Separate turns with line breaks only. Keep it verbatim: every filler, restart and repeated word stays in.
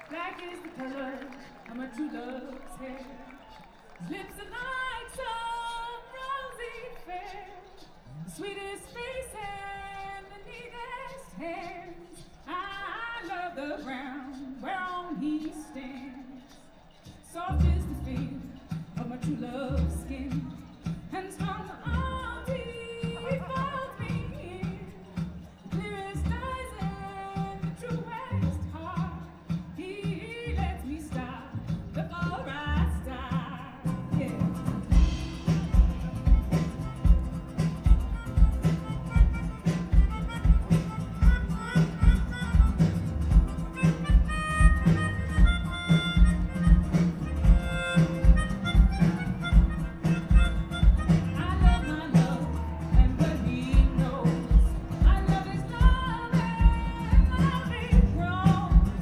Black is the color of my true love's hair. His lips are like some rosy fair. The sweetest face and the neatest hands. I love the ground whereon he stands. Soft is the feel of my true love's skin.